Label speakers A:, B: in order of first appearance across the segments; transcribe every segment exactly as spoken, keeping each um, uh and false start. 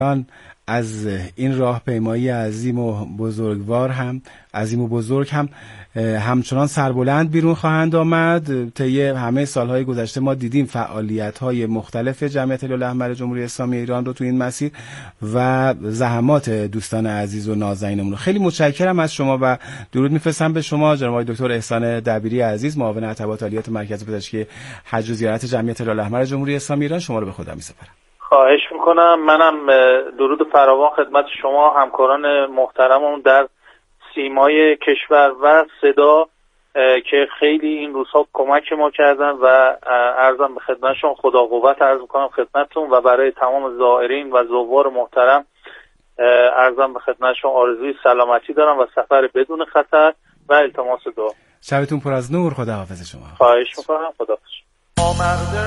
A: از این راهپیمایی عظیم و بزرگوار هم عظیم و بزرگ هم همچنان سربلند بیرون خواهند آمد. طی همه سالهای گذشته ما دیدیم فعالیت‌های مختلف جمعیت هلال‌احمر جمهوری اسلامی ایران رو تو این مسیر و زحمات دوستان عزیز و نازنینمون. خیلی متشکرم از شما و درود میفرستم به شما جناب دکتر احسان دبیری عزیز، معاون اتباعات عالیات مرکز پزشکی حج و زیارت جمعیت هلال‌احمر جمهوری اسلامی ایران. شما رو به خدا می‌سپارم.
B: خواهش میکنم. منم درود فراوان خدمت شما همکاران محترمم در سیمای کشور و صدا که خیلی این روزها کمک ما کردن و عرضم به خدمتشون خدا قوت عرض میکنم خدمتتون و برای تمام زائرین و زوار محترم عرضم به خدمتشون آرزوی سلامتی دارم و سفر بدون خطر و التماس دعا.
A: شبتون پر از نور. خدا حافظ شما.
B: خواهش میکنم. خدا حافظ.
C: آمرده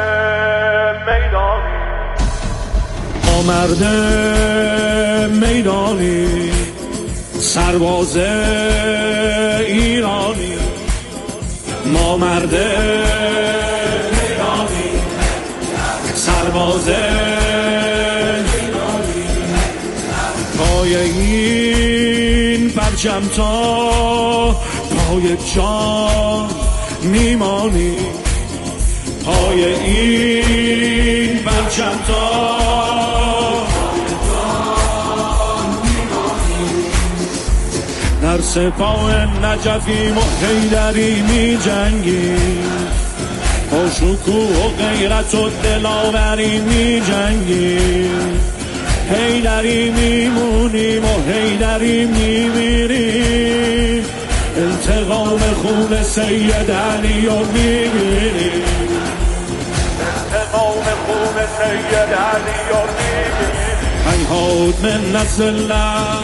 C: میدانی آمرده میدانی سرباز ایرانی ما مرده میدانی سرباز ایرانی پای این پرچم تا پای جان میمانی پای این پرچم تا در سپاه نجفیم و حیدری می جنگی با شکوه و غیرت و دلاوری می جنگی حیدری میمونیم و حیدری میمیریم انتقام خون سید علی و میگیریم انتقام خون سید علی و میگیریم هیهات من نزله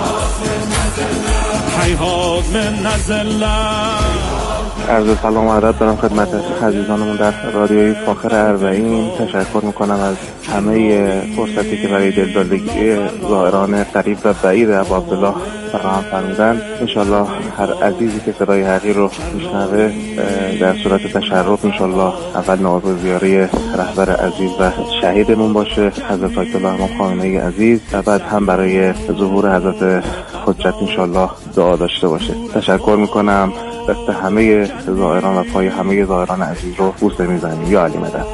C: هیهات من نزله.
D: عرض سلام و ادب دارم خدمت عزیزانمون در رادیوی فاخر اربعین. تشکر میکنم از همه فرصتی که برای دلدادگی زائران قریب و بعید ابا عبدالله فراهم فرمودند. انشالله هر عزیزی که صدای حقیر رو میشنوه در صورت تشرف انشالله اول نوازه زیاره رهبر عزیز و شهیدمون باشه حضرت آیت الله امام خامنه‌ای عزیز و بعد هم برای ظهور حضرت حجت انشالله دعا داشته باشه. تشکر میکنم. دست همه زائران و پای همه زائران عزیز رو بوسه میزنیم. یا علی مدد.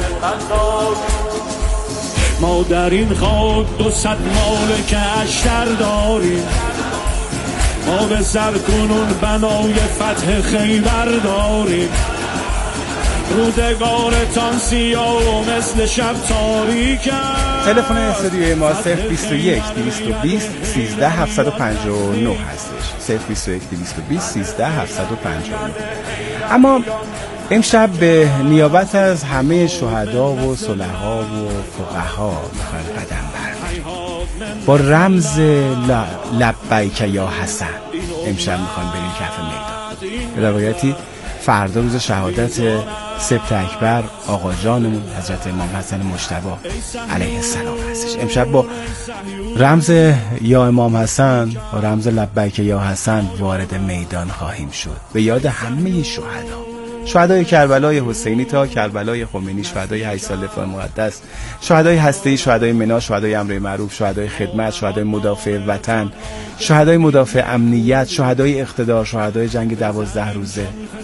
C: ما در این خاک دو صد مالک اشتر داریم ما به سر کنون بنای فتح خیبر داریم رودگارتان سیاه و مثل شب تاریک.
A: تلفن استودیوی ما صفر بیست و یک دویست و بیست سیزده هفتصد و پنجاه و نه هستش. صفر بیست و یک دویست و بیست سیزده هفتصد و پنجاه و نه. اما امشب به نیابت از همه شهدا و صلحا و فقها میخوایم قدم برداریم با رمز لبیک یا حسن. امشب میخوایم بریم کف میدان. به روایتی فردا روز شهادت سبت اکبر آقا جانمون حضرت امام حسن مجتبی علیه السلام هستش. امشب با رمز یا امام حسن و رمز لبیک یا حسن وارد میدان خواهیم شد به یاد همه شهدا، شهدای کربلای حسینی تا کربلای خمینی، شهدای هشت سال دفاع مقدس، شهدای هسته‌ای، شهدای منا، شهدای امر معروف، شهدای خدمت، شهدای مدافع وطن، شهدای مدافع امنیت، شهدای اقتدار، شهدای جنگ دوازده روزه،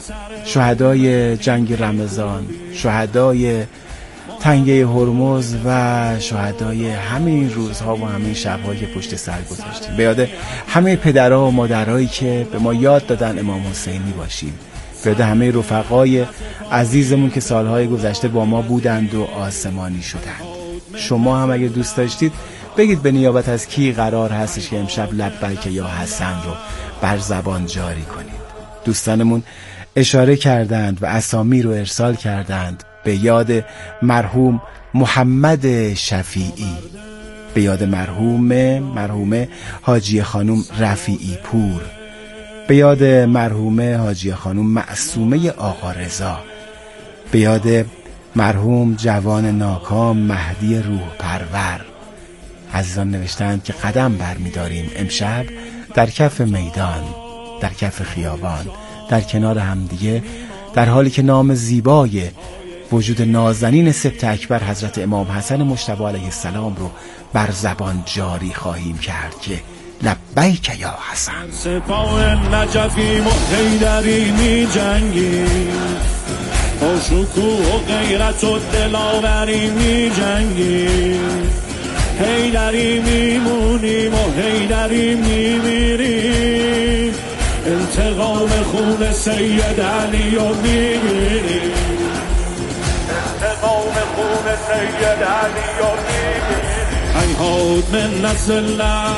A: شهدای جنگ رمضان، شهدای تنگه هرمز و شهدای همین روزها و همین شب‌هایی که پشت سر گذاشتیم. به یاد همه پدرها و مادرهایی که به ما یاد دادن امام حسینی باشیم. به یاد همه رفقای عزیزمون که سالهای گذشته با ما بودند و آسمانی شدند. شما هم اگه دوست داشتید بگید به نیابت از کی قرار هستش که امشب لبیک یا حسن رو بر زبان جاری کنید. دوستانمون اشاره کردند و اسامی رو ارسال کردند به یاد مرحوم محمد شفیعی، به یاد مرحوم مرحومه حاجی خانم رفیعی پور، به یاد مرحومه حاجی خانم معصومه آقا رضا، به یاد مرحوم جوان ناکام مهدی روح پرور. عزیزان نوشتند که قدم برمی‌داریم امشب در کف میدان، در کف خیابان، در کنار همدیگه، در حالی که نام زیبای وجود نازنین سبط اکبر حضرت امام حسن مجتبی علیه السلام رو بر زبان جاری خواهیم کرد که لبیک یا حسن.
C: سپاه نجفی و حیدری می جنگی، با شکوه و غیرت و دلاوری می جنگی، حیدری میمونیم و حیدری میمیریم، انتقام خون سید علی و میگیریم، انتقام خون سید علی و میگیریم. هیهات من نزله،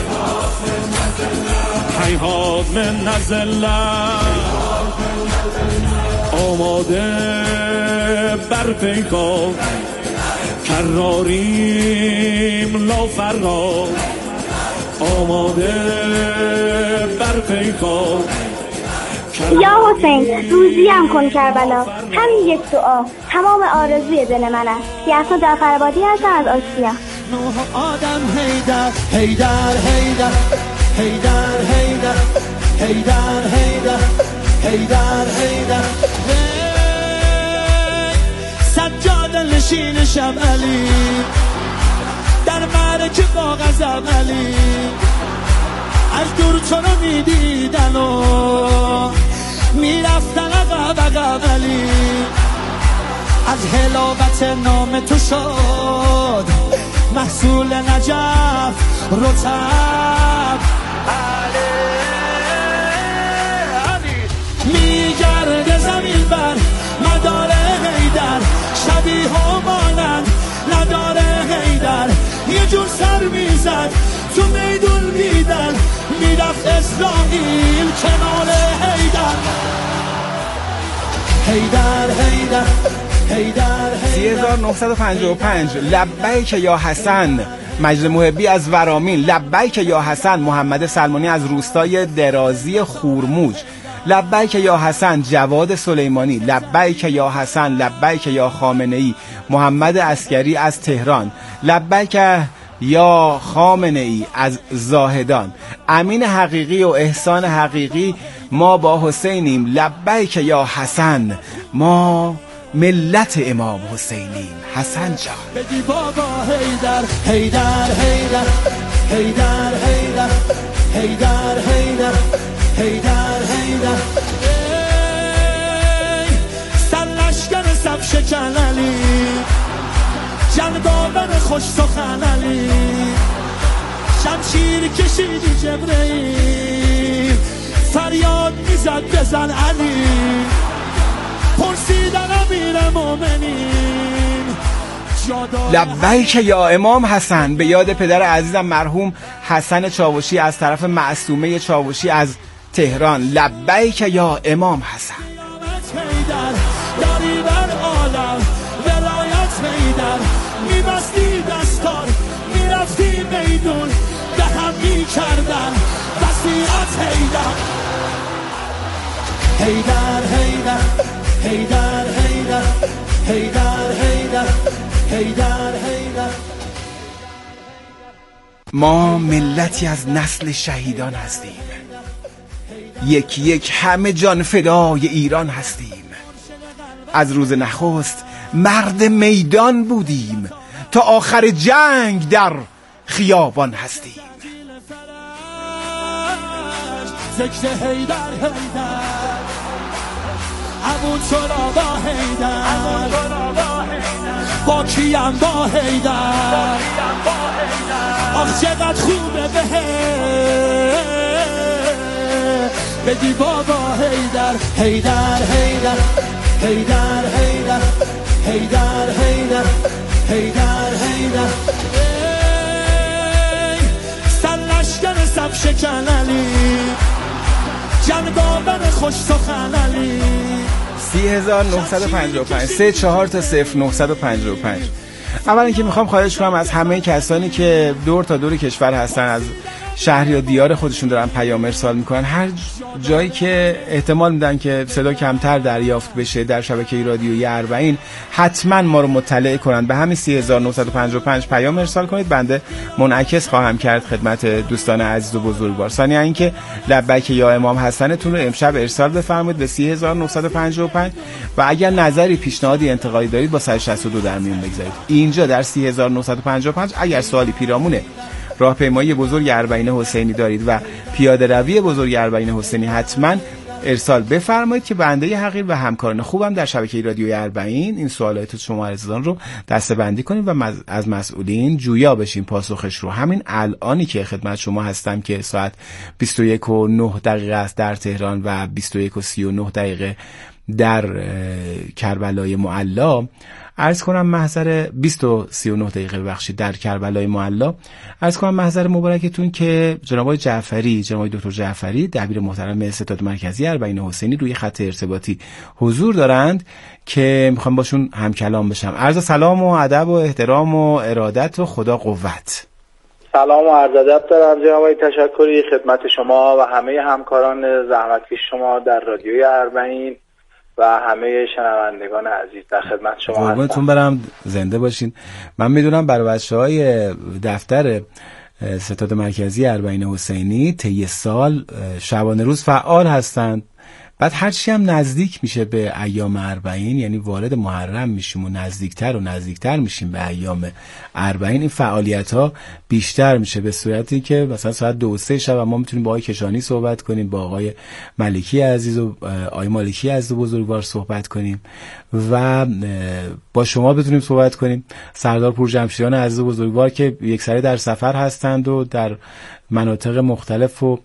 C: هیهات من نزله، آماده بر پیکار کراریم لا فرار، آماده بر پیکار.
E: یا حسین روزیم کن کربلا، همین یک دعا تمام آرزوی دل من است. یحیی جعفرآبادی هستم از آشتیا.
F: نوح آدم حیدر حیدر حیدر حیدر حیدر حیدر حیدر حیدر حیدر سجاده نشین شب علی، در معرکه با غضب علی، از دور چرا میدیدن و میرفتن عقب عقب علی، از حلاوت نام تو شد محصول نجف رطب علی، علی میگرد زمین بر مدار حیدر، شبیه و مانند نداره حیدر، یه جور سر میزد تو میدون میدن، میرفت اسرائیل کنار حیدر، حیدر حیدر حیدر
A: سی هزار و نهصد و پنجاه و پنج لبیک یا حسن مجد محبی از ورامین، لبیک یا حسن محمد سلمانی از روستای درازی خورموج، لبیک یا حسن جواد سلیمانی، لبیک یا حسن، لبیک یا خامنه‌ای محمد عسکری از تهران، لبیک یا خامنه‌ای از زاهدان، امین حقیقی و احسان حقیقی ما با حسینیم، لبیک یا حسن ما ملت امام حسینیم، حسن جان.
F: بگی بابا حیدر حیدر حیدر حیدر حیدر حیدر حیدر حیدر حیدر سر لشکر سب شکن علی، جنگاور خوش سخن علی، شمشیر کشیدی جبرئیل، فریاد میزد بزن علی، پرسیدن امیر مومنین
A: لبیک یا امام حسن به یاد پدر عزیزم مرحوم حسن چاوشی از طرف معصومه چاوشی از تهران، لبیک یا امام حسن.
F: داری بر عالم ولایت حیدر، میبستی دستار میرفتی میدون، به هم میکردن وصیت حیدر، حیدر حیدر حیدر حیدر حیدر حیدر حیدر حیدر.
A: ما ملتی از نسل شهیدان هستیم، یک یک همه جان فدای ایران هستیم، از روز نخست مرد میدان بودیم، تا آخر جنگ در خیابان هستیم.
F: ذکر حیدر حیدر همون چرا با حیدر، با کیم با حیدر، آخ چقدر خوبه به بدی بابا حیدر حیدر حیدر حیدر حیدر حیدر حیدر حیدر حیدر سر لشکر سب شکن علی، جنگاور خوش سخن علی.
A: سی هزار و نهصد و پنجاه و پنج سه چهار تا صفر نهصد و پنجاه و پنج. اولا که میخوام خواهش کنم از همه کسانی که دور تا دور کشور هستن، از شهر یا دیار خودشون دارن پیام ارسال میکنن. هر جایی که احتمال میدن که صدا کمتر دریافت بشه در شبکه رادیویی اربعین، حتما ما رو مطلع کنن. به همین سی هزار و نهصد و پنجاه و پنج پیام ارسال کنید، بنده منعکس خواهم کرد خدمت دوستان عزیز و بزرگوار. ثانیاً اینکه لبیک یا امام حسنتون رو امشب ارسال بفرمایید به سی هزار و نهصد و پنجاه و پنج و اگر نظری، پیشنهادی، انتقادی دارید با صد و شصت و دو در میون بگذارید. اینجا در سی هزار و نهصد و پنجاه و پنج اگر سوالی پیرامونه راهپیمایی بزرگ اربعین حسینی دارید و پیاده روی بزرگ اربعین حسینی، حتما ارسال بفرمایید که بنده حقیر و همکاران خوبم در شبکه رادیویی اربعین این سوالات شما عزیزان رو دسته‌بندی کنیم و از مسئولین جویا بشیم پاسخش رو. همین الانی که خدمت شما هستم که ساعت بیست و یک و نه دقیقه است در تهران و بیست و یک و سی و نه دقیقه در کربلای معلا، عرض کنم محضر بیست و سی و نه دقیقه بخشید در کربلای معلا، عرض کنم محضر مبارکتون که جناب جعفری، جناب دکتر جعفری دبیر محترم ستاد مرکزی اربعین حسینی روی خط ارتباطی حضور دارند که میخوام باشون هم کلام بشم. عرض سلام و ادب و احترام و ارادت و خدا قوت.
B: سلام و عرض ادب دارم جناب، تشکری خدمت شما و همه همکاران زحمتکش شما در رادیوی اربعین و همه شنوندگان عزیز در خدمت شما هستم.
A: قربونتون برم، زنده باشین. من میدونم برای بچه‌های دفتر ستاد مرکزی اربعین حسینی طی سال شبانه روز فعال هستند. بعد هرچی هم نزدیک میشه به ایام اربعین، یعنی وارد محرم میشیم و نزدیکتر و نزدیکتر میشیم به ایام اربعین، این فعالیت ها بیشتر میشه، به صورتی که مثلا ساعت دو سه شب ما میتونیم با آقای کشانی صحبت کنیم، با آقای ملکی عزیز و آقای مالکی عزیز و بزرگوار صحبت کنیم و با شما بتونیم صحبت کنیم. سردار پورجمشیدیان عزیز و بزرگوار که یک سری در سفر هستند و در مناطق مختلف و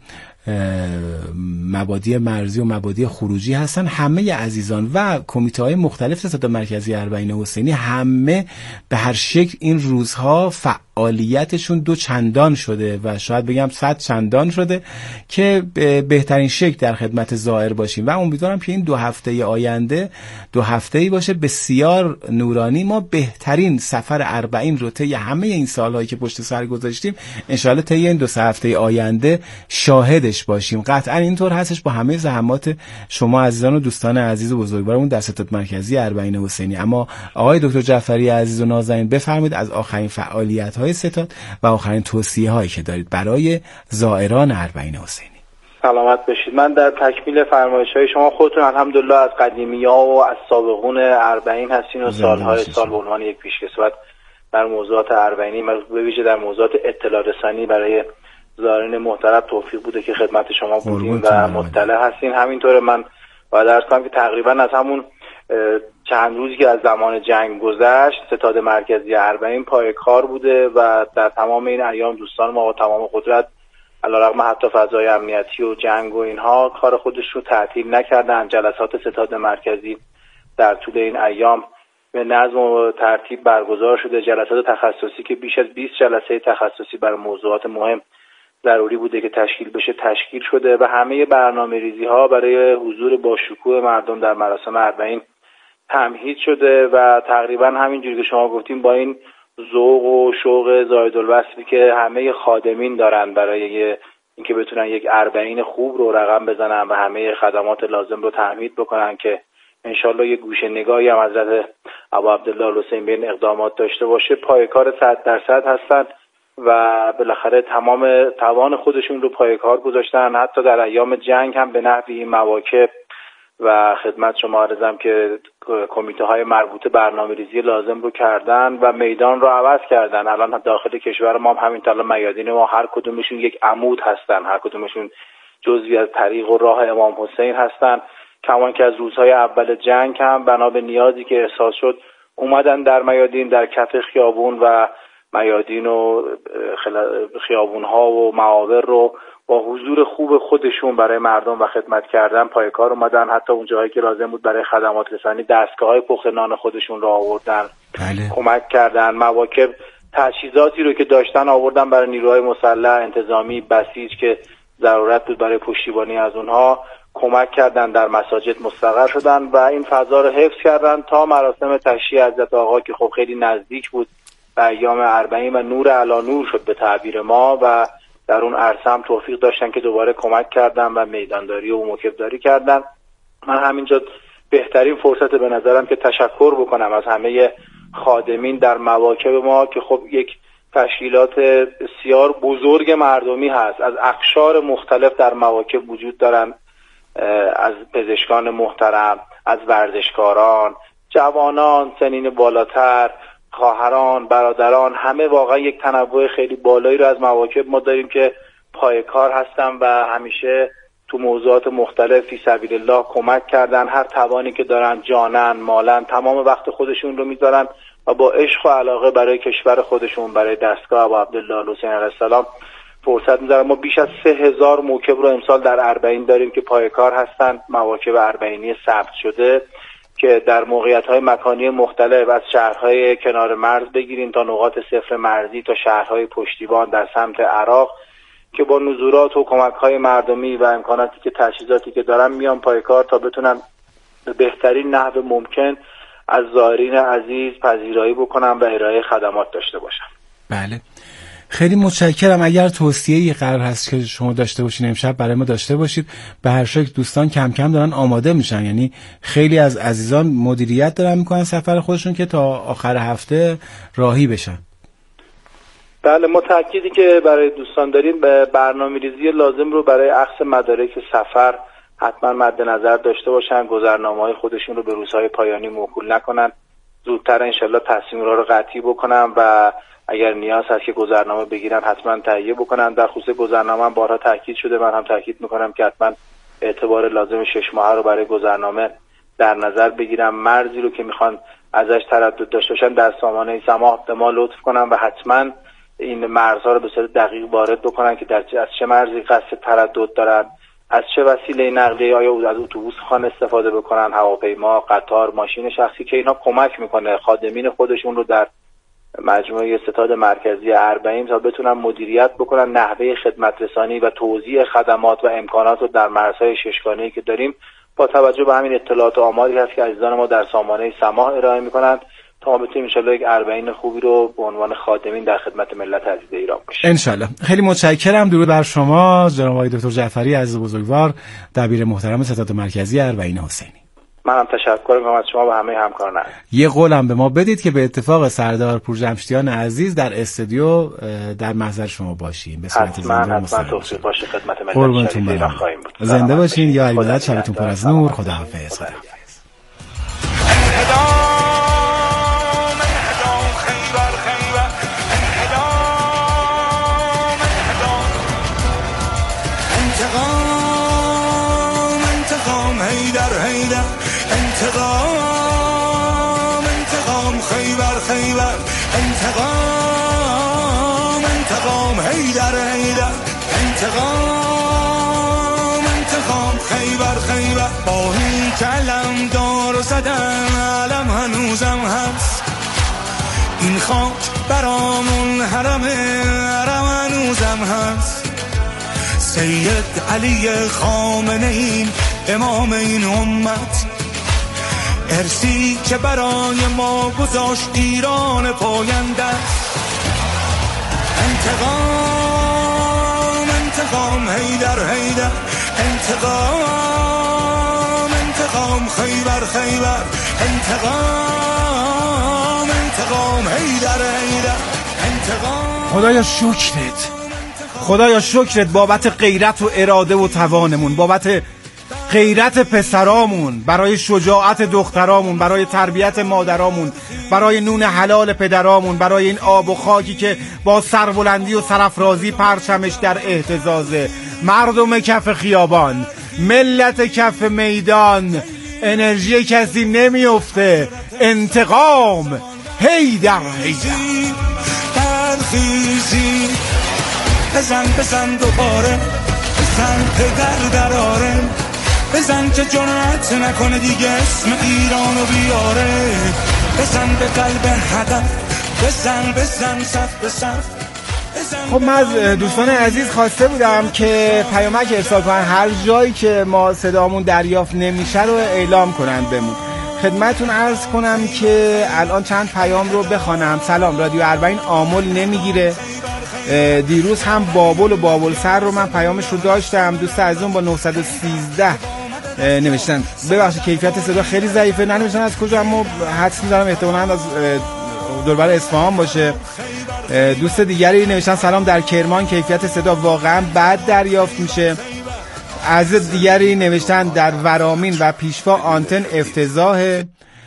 A: مبادی مرزی و مبادی خروجی هستن. همه عزیزان و کمیته های مختلف ستاد مرکزی اربعین حسینی همه به هر شکل این روزها فعالیتشون دو چندان شده و شاید بگم صد چندان شده که به بهترین شکل در خدمت زائر باشیم و امیدوارم که این دو هفته آینده دو هفته‌ای باشه بسیار نورانی. ما بهترین سفر اربعین رو طی همه این سالهایی که پشت سر گذاشتیم انشالله طی این دو سه هفته آینده شاهد باشیم. قطعا اینطور هستش با همه زحمات شما عزیزان و دوستان عزیز و بزرگوارمون در ستاد مرکزی اربعین حسینی. اما آقای دکتر جعفری عزیز و نازنین بفرمایید از آخرین فعالیت‌های ستاد و آخرین توصیه‌هایی که دارید برای زائران اربعین حسینی.
B: سلامت باشید. من در تکمیل فرمایش‌های شما، خودتون الحمدلله از قدیمی‌ها و از سابقون اربعین هستین و سال‌های سال به عنوان یک پیشکسوت در موضوعات اربعینی، به ویژه در موضوعات اطلاع رسانی برای زائرین محترم توفیق بوده که خدمت شما بودیم و مطلع هستین. همینطور من باید عرض کنم که تقریبا از همون چند روزی که از زمان جنگ گذشت ستاد مرکزی اربعین پای کار بوده و در تمام این ایام دوستان ما و تمام قدرت علیرغم حتی فضای امنیتی و جنگ و اینها کار خودش رو تعطیل نکردن. جلسات ستاد مرکزی در طول این ایام به نظم و ترتیب برگزار شده. جلسات تخصصی که بیش از بیست جلسه تخصصی برای موضوعات مهم ضروری بوده که تشکیل بشه تشکیل شده و همه برنامه ریزی ها برای حضور با شکوه مردم در مراسم اربعین تمهید شده و تقریبا همینجوری که شما گفتیم با این ذوق و شوق زایدالوصفی که همه خادمین دارن برای اینکه بتونن یک اربعین خوب رو رقم بزنن و همه خدمات لازم رو تامین بکنن که انشالله یک گوشه نگاهی هم حضرت ابا عبدالله الحسین به این اقدامات داشته باشه. پای کار صد درصد هستن و بالاخره تمام توان خودشون رو پای کار گذاشتن. حتی در ایام جنگ هم به نحوی این مواکب و خدمت شما عرضم که کمیته های مربوطه برنامه ریزی لازم رو کردن و میدان رو عوض کردن. الان داخل کشور ما هم همین طلا میادین ما هر کدومشون یک عمود هستن، هر کدومشون جزوی از طریق و راه امام حسین هستن. کمان که از روزهای اول جنگ هم بنا به نیازی که احساس شد اومدن در میادین، در کف خیابون و میادین و خیابون ها و معابر رو با حضور خوب خودشون برای مردم و خدمت کردن پای کار اومدن. حتی اون جاهایی که لازم بود برای خدمات رسانی دستگاه های پخت نان خودشون رو آوردن. بله. کمک کردن. مواکب تجهیزاتی رو که داشتن آوردن برای نیروهای مسلح انتظامی بسیج که ضرورت بود برای پشتیبانی از اونها کمک کردن، در مساجد مستقر شدن و این فضا رو حفظ کردن تا مراسم تشییع حضرت آقا که خب خیلی نزدیک بود به ایام اربعین و نور علی نور شد به تعبیر ما و
D: در اون عرصه هم توفیق داشتن که دوباره کمک کردن و میدانداری و موکبداری کردن. من همینجا بهترین فرصت به نظرم که تشکر بکنم از همه خادمین در مواکب ما که خب یک تشکیلات بسیار بزرگ مردمی هست، از اقشار مختلف در مواکب وجود دارن، از پزشکان محترم، از ورزشکاران، جوانان، سنین بالاتر، خواهران، برادران، همه واقعا یک تنوع خیلی بالایی رو از مواکب ما داریم که پای کار هستن و همیشه تو موضوعات مختلف فی سبیل الله کمک کردن، هر توانی که دارن جانن مالن تمام وقت خودشون رو میذارن و با عشق و علاقه برای کشور خودشون، برای دستگاه ابو عبدالله حسین علیه السلام فرصت میذارن. ما بیش از سه هزار موکب رو امسال در اربعین داریم که پای کار هستن، مواکب اربعینی ثبت شده که در موقعیت‌های مکانی مختلف از شهرهای کنار مرز بگیریم تا نقاط صفر مرزی تا شهرهای پشتیبان در سمت عراق که با نزولات و کمک‌های مردمی و امکاناتی که تجهیزاتی که دارن میان پای کار تا بتونن به بهترین نحو ممکن از زائرین عزیز پذیرایی بکنن و ارائه خدمات داشته باشن.
A: بله، خیلی متشکرم. اگر توصیه‌ای قرار هست که شما داشته باشین امشب برای ما داشته باشید. به هر شکل دوستان کم کم دارن آماده میشن، یعنی خیلی از عزیزان مدیریت دارن میکنن سفر خودشون که تا آخر هفته راهی بشن.
D: بله، ما تأکیدی که برای دوستان داریم به برنامه‌ریزی لازم رو برای اخذ مدارک سفر حتما مد نظر داشته باشن، گذرنامه‌های خودشون رو به روزهای پایانی موکول نکنن، زودتر انشالله تصمیم رو قطعی بکنن و اگر نیاز هست که گذرنامه بگیرن حتما تهیه بکنن. در خصوص گذرنامه هم بارها تاکید شده، من هم تاکید میکنم که حتما اعتبار لازم شش ماهه رو برای گذرنامه در نظر بگیرن. مرزی رو که میخوان ازش تردد داشته باشن در سامانه سماح به ما لطف کنن و حتما این مرزها رو به صورت دقیق وارد بکنن که در از چه مرزی قصد تردد دارن، از چه وسیله نقلیه، آیا از اتوبوس خان استفاده بکنن، هواپیما، قطار، ماشین شخصی، که اینا کمک میکنه خادمین خودشون رو در مجموعه ستاد مرکزی اربعین تا بتونن مدیریت بکنن، نحوه خدمت رسانی و توزیع خدمات و امکانات رو در مرزهای ششگانه‌ای که داریم با توجه به همین اطلاعات و آماری هست که عزیزان ما در سامانه سماح ارائه میکنن تا ما بتونیم انشالله یک اربعین خوبی رو به عنوان خادمین در خدمت ملت عزیز ایران باشیم
A: انشالله. خیلی متشکرم. درود بر شما جناب آقای دکتر جعفری عزیز بزرگوار، دبیر محترم ستاد مرکزی اربعین حسینی.
D: منم تشکر می‌کنم از شما و همه همکاران.
A: یه قولم به ما بدید که به اتفاق سردار پورجمشتیان عزیز در استودیو در محضر شما باشیم. به صورت زنده و مستقیم.
D: توفیق باشه خدمت ملت
A: قربونتون
D: ایران
A: برم.
D: خواهیم بود.
A: زنده باشین. یا علی‌ولد شبتون پر از نور. خداحافظ. خداحافظ.
F: انتقام انتقام خیبر خیبر انتقام انتقام حیدر حیدر انتقام انتقام خیبر خیبر با این کلم دار زدن علم هنوزم هست، این خاک برامون حرم حرم هنوزم هست. سید علی خامنه‌ای امام این امت، ارسی که برای ما گذاشت ایران پاینده. انتقام انتقام حیدر حیدر انتقام انتقام خیبر خیبر انتقام انتقام حیدر حیدر انتقام.
A: خدایا شکرت، خدایا شکرت بابت غیرت و اراده و توانمون، بابت غیرت پسرامون، برای شجاعت دخترامون، برای تربیت مادرامون، برای نون حلال پدرامون، برای این آب و خاکی که با سربلندی و سرافرازی پرچمش در اهتزازه. مردم کف خیابان، ملت کف میدان، انرژی کسی نمیفته. انتقام حیدر حیدر.
F: برخیزی بزن بزن دوباره، بزن پدر دراره، بزن که جرأت نکنه دیگه اسم ایرانو بیاره، بزن به قلب هدف، بزن بزن صف به صف.
A: خب من از دوستان عزیز خواسته بودم که پیامک ارسال کنن، هر جایی که ما صدامون دریافت نمیشه رو اعلام کنن بهمون. خدمتون عرض کنم که الان چند پیام رو بخوانم. سلام، رادیو اربعین آمل نمیگیره. دیروز هم بابل و بابل سر رو من پیامش رو داشتم. دوست عزیزم با نهصد و سیزده نوشتن ببخشید کیفیت صدا خیلی ضعیفه، ننوشتن از کجا، اما حدس می‌زنم احتمالاً از دوربر اصفهان باشه. دوست دیگری نوشتن سلام، در کرمان کیفیت صدا واقعا بد دریافت میشه. عزیز دیگری نوشتن در ورامین و پیشوا آنتن افتضاحه.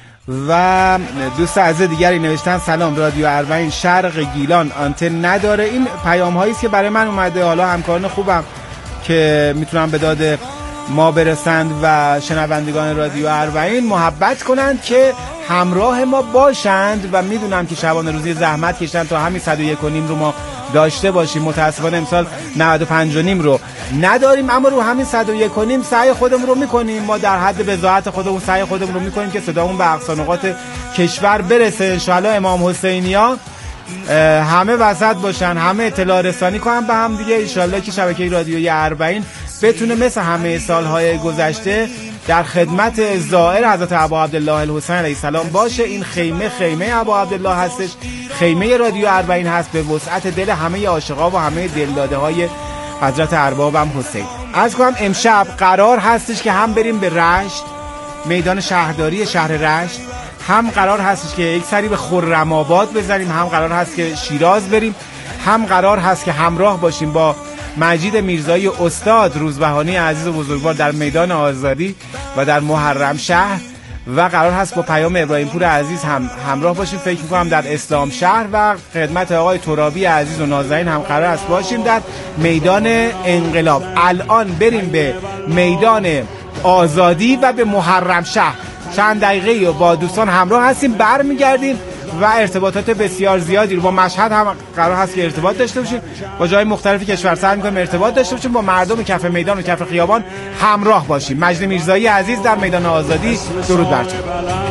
A: و دوست عزیز دیگری نوشتن سلام، رادیو اربعین شرق گیلان آنتن نداره. این پیام هایی است که برای من اومده. حالا همکاران خوبم که میتونم به داد ما برسند و شنوندگان رادیو اربعین محبت کنند که همراه ما باشند و میدونم که شبانه روزی زحمت کشتن تا همین صد و یک و نیم رو ما داشته باشیم. متاسفانه امسال نود و پنج و نیم رو نداریم، اما رو همین صد و یک و نیم سعی خودمون رو میکنیم. ما در حد بضاعت خودمون سعی خودمون رو میکنیم که صدامون به اقصا نقاط کشور برسه. انشالله امام حسینیا همه وسط باشن، همه اطلاع رسانی کنن به هم دیگه. انشالله که شبکه رادیویی اربعین بتونه مثل همه سالهای گذشته در خدمت زائر حضرت ابا عبدالله الحسین علیه السلام باشه. این خیمه خیمه ابا عبدالله هستش، خیمه رادیو اربعین هست، به وسعت دل همه عاشقا و همه دلداده های حضرت اربابم حسین. از کنم امشب قرار هستش که هم بریم به رشت، میدان شهرداری شهر رشت، هم قرار هستش که یک سری به خرم آباد بزنیم، هم قرار هست که شیراز بریم، هم قرار هست که همراه باشیم با مجید میرزایی استاد روزبهانی عزیز و بزرگوار در میدان آزادی و در محرم شهر، و قرار هست با پیام ابراهیم پور عزیز هم همراه باشیم. فکر میکنم در اسلام شهر و خدمت آقای ترابی عزیز و نازنین هم قرار است باشیم در میدان انقلاب. الان بریم به میدان آزادی و به محرم شهر، چند دقیقه با دوستان همراه هستیم، برمیگردیم و ارتباطات بسیار زیادی رو با مشهد هم قرار هست که ارتباط داشته باشیم، با جای مختلفی کشور سعی می‌کنیم ارتباط داشته باشیم، با مردم کف میدان و کف خیابان همراه باشیم. مجید میرزایی عزیز در میدان آزادی، درود بر تو.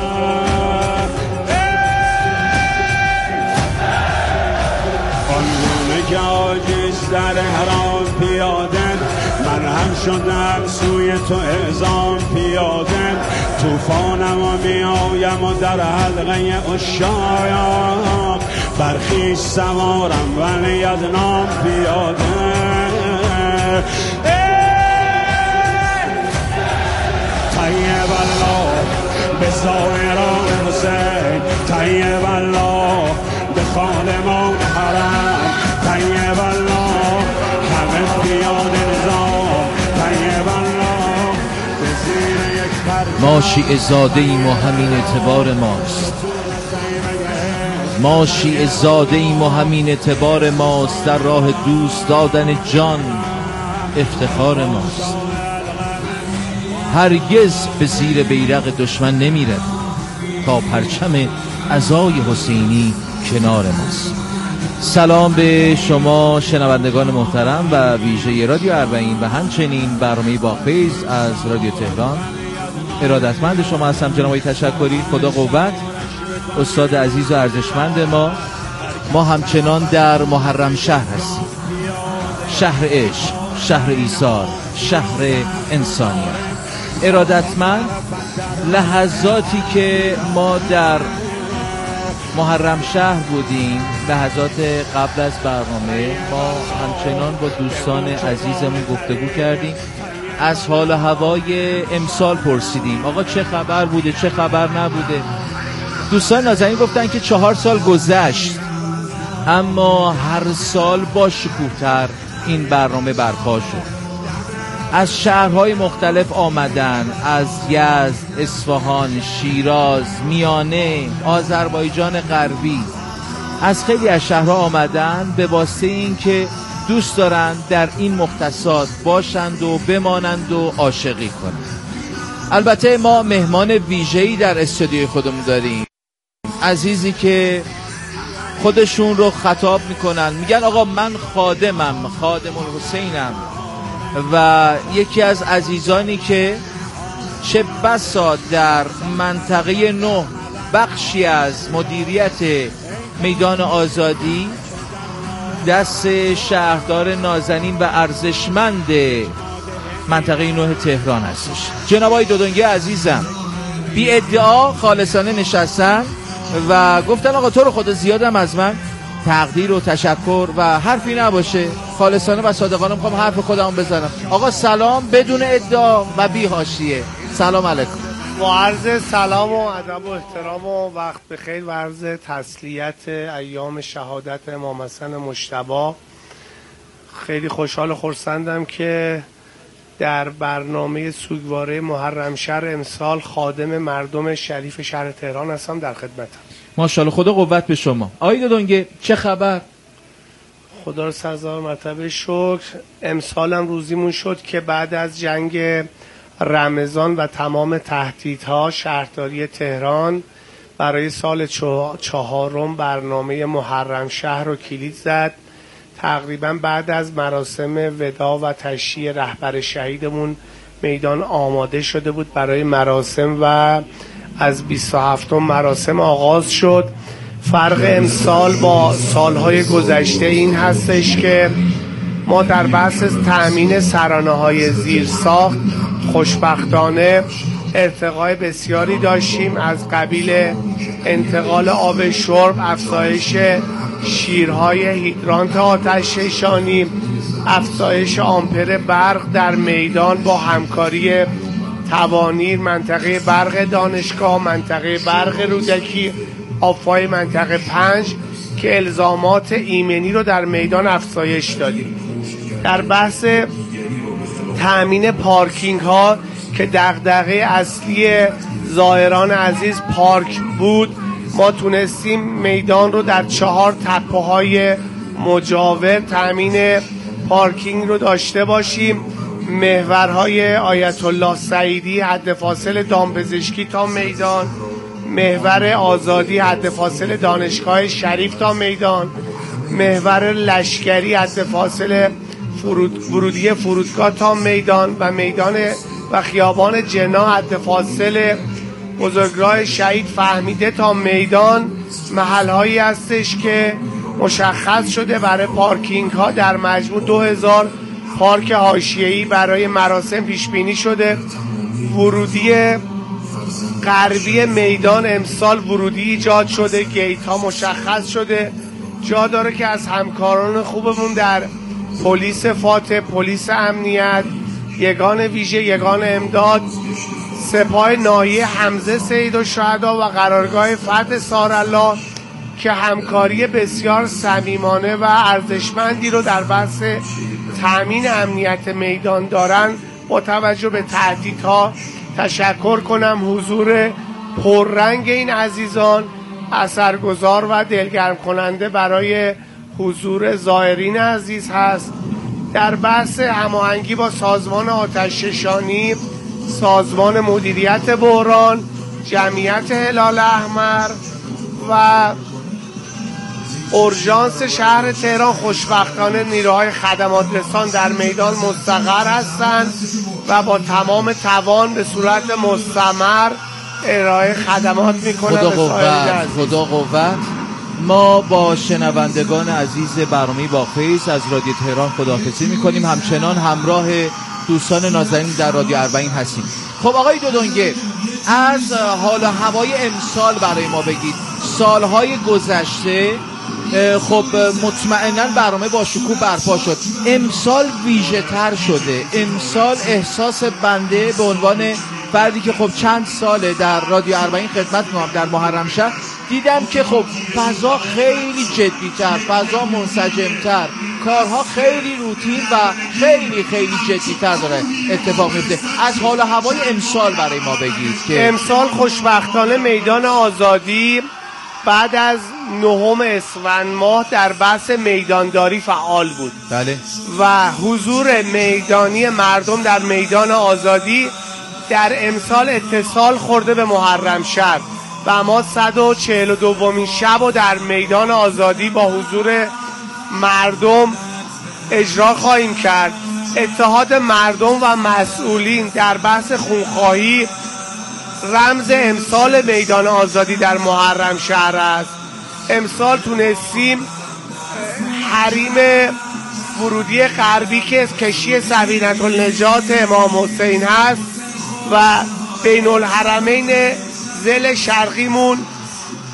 C: در حرام پیاده من هم شدم سوی تو اعظام پیاده، توفانم و میایم و در حلقه اشاق برخیش سوارم ولی نام پیاده. طیب الله به زائران حسین، طیب الله به خادمان حرم، طیب الله همه پیاده نظام، طیب الله به زیر یک پرده.
G: ما شیعه زاده ایم و همین اعتبار ماست، ما شیعه زاده ایم و همین اعتبار ماست، در راه دوست دادن جان افتخار ماست. هرگز به زیر بیرق دشمن نمیرد تا پرچم عزای حسینی کنار ماست. سلام به شما شنوندگان محترم و ویژه رادیو اربعین و همچنین برنامه باغ‌فیض از رادیو تهران. ارادتمند شما هستم جناب آقای تشکری، خدا قوت، استاد عزیز و ارزشمند ما. ما همچنان در محرم شهر هستیم، شهر عشق، شهر ایثار، شهر انسانیت. ارادتمند لحظاتی که ما در محرم شهر بودیم، لحظات قبل از برنامه، ما همچنان با دوستان عزیزمون گفتگو کردیم، از حال و هوای امسال پرسیدیم آقا چه خبر بوده، چه خبر نبوده. دوستان نازنین گفتن که چهار سال گذشت اما هر سال با شکوه‌تر این برنامه برپا شد. از شهرهای مختلف آمدن، از یزد، اصفهان، شیراز، میانه، آذربایجان غربی، از خیلی از شهرها آمدن به واسطه این که دوست دارند در این مختصات باشند و بمانند و عاشقی کنند. البته ما مهمان ویژه‌ای در استودیوی خودمون داریم، عزیزی که خودشون رو خطاب میکنن، میگن آقا من خادمم، خادم الحسینم، و یکی از عزیزانی که چه بسا در منطقه نه بخشی از مدیریت میدان آزادی دست شهردار نازنین و ارزشمند منطقه نه تهران هستش. جناب آقای دودونگی عزیزم بی ادعا خالصانه نشستن و گفتن آقا تو رو خدا زیادم از من تقدیر و تشکر و حرفی نباشه، خالصانه و صادقانه میخوام حرف خودم بزنم. آقا سلام بدون ادعا و بی حاشیه. سلام علیکم.
H: با عرض سلام و ادب و احترام و وقت بخیر و عرض تسلیت ایام شهادت امام حسن مجتبی. خیلی خوشحال و خرسندم که در برنامه سوگواره محرم شهر امسال خادم مردم شریف شهر تهران هستم، در خدمتم.
G: ماشاءالله، خدا قوت به شما. آقای دودونگه چه خبر؟
H: خدا رو سزار مرتبه شکر. امسالم روزیمون شد که بعد از جنگ رمضان و تمام تهدیدها شهرداری تهران برای سال چهارم برنامه محرم شهر رو کلید زد. تقریبا بعد از مراسم وداع و تشییع رهبر شهیدمون میدان آماده شده بود برای مراسم و از بیست و هفتم مراسم آغاز شد. فرق امسال با سالهای گذشته این هستش که ما در بحث تأمین سرانه‌های زیرساخت خوشبختانه ارتقای بسیاری داشتیم، از قبیل انتقال آب شرب، افزایش شیرهای هیدرانت آتش نشانی، افزایش آمپر برق در میدان با همکاری توانیر، منطقه برق دانشگاه، منطقه برق رودکی، آفای منطقه پنج که الزامات ایمنی رو در میدان افزایش دادیم. در بحث تأمین پارکینگ ها که دغدغه اصلی زائران عزیز پارک بود، ما تونستیم میدان رو در چهار تپه های مجاور تأمین پارکینگ رو داشته باشیم. محورهای آیت الله سعیدی حد فاصل دامپزشکی تا میدان، محور آزادی حد فاصل دانشگاه شریف تا میدان، محور لشکری حد فاصل فرود ورودی فرودگاه تا میدان و میدان و خیابان جنا حد فاصل بزرگراه شهید فهمیده تا میدان محلهایی هستش که مشخص شده برای پارکینگ ها. در مجموع دو هزار پارک حاشیه‌ای برای مراسم پیش بینی شده. ورودی غربی میدان امسال ورودی ایجاد شده، گیت ها مشخص شده. جا داره که از همکاران خوبمون در پلیس فاتح، پلیس امنیت، یگان ویژه، یگان امداد، سپاه ناحیه حمزه سید الشهدا و قرارگاه فتح سارالله که همکاری بسیار صمیمانه و ارزشمندی رو در بحث تأمین امنیت میدان دارن، با توجه به تهدیدها تشکر کنم. حضور پررنگ این عزیزان اثرگذار و دلگرم کننده برای حضور زائرین عزیز هست. در بحث هماهنگی با سازمان آتش‌نشانی، سازمان مدیریت بحران، جمعیت هلال احمر و اورژانس شهر تهران، خوشبختانه نیروهای خدمات رسان در میدان مستقر هستند و با تمام توان به صورت مستمر ارائه خدمات میکنند.
G: خدا قوت، خدا قوت. ما با شنوندگان عزیز برنامه با فیض از رادیو تهران خداحافظی میکنیم، همچنان همراه دوستان نازنین در رادیو اربعین هستیم. خب آقای دودونگه، از حال و هوای امسال برای ما بگید. سالهای گذشته خب مطمئنا برنامه با شکوه برپا شد، امسال ویژه تر شده. امسال احساس بنده به عنوان فردی که خب چند ساله در رادیو اربعین خدمت میکنم در محرم شهر، دیدم که خب فضا خیلی جدی‌تر، فضا منسجم‌تر، کارها خیلی روتین و خیلی خیلی جدی‌تر داره اتفاق میفته. از حال و هوای امسال برای ما بگید. که
H: امسال خوشبختانه میدان آزادی بعد از نهم اسفند ماه در بحث میدانداری فعال بود.
G: بله.
H: و حضور میدانی مردم در میدان آزادی در امسال اتصال خورده به محرم شهر و ما صد و چهل و دومین شب و در میدان آزادی با حضور مردم اجرا خواهیم کرد. اتحاد مردم و مسئولین در بحث خونخواهی رمز امسال میدان آزادی در محرم شهر است. امسال تونستیم حریم ورودی غربی که کشتی سفینة النجات امام حسین هست و بین الحرمین زل شرقیمون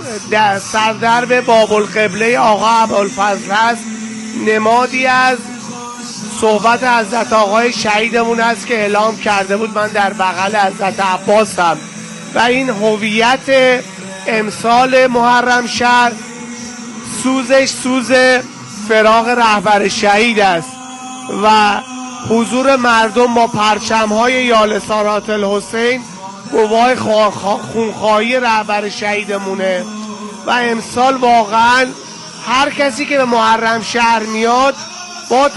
H: در سردرب بابالقبله آقا ابوالفضل هست، نمادی از صحبت حضرت آقای شهیدمون است که اعلام کرده بود من در بغل حضرت عباسم و این هویت امسال محرم شهر سوزش سوز فراق رهبر شهید است و حضور مردم با پرچم‌های یالسانات الحسین گواه خونخواهی رهبر شهیدمونه و امسال واقعا هر کسی که به محرم شهر میاد با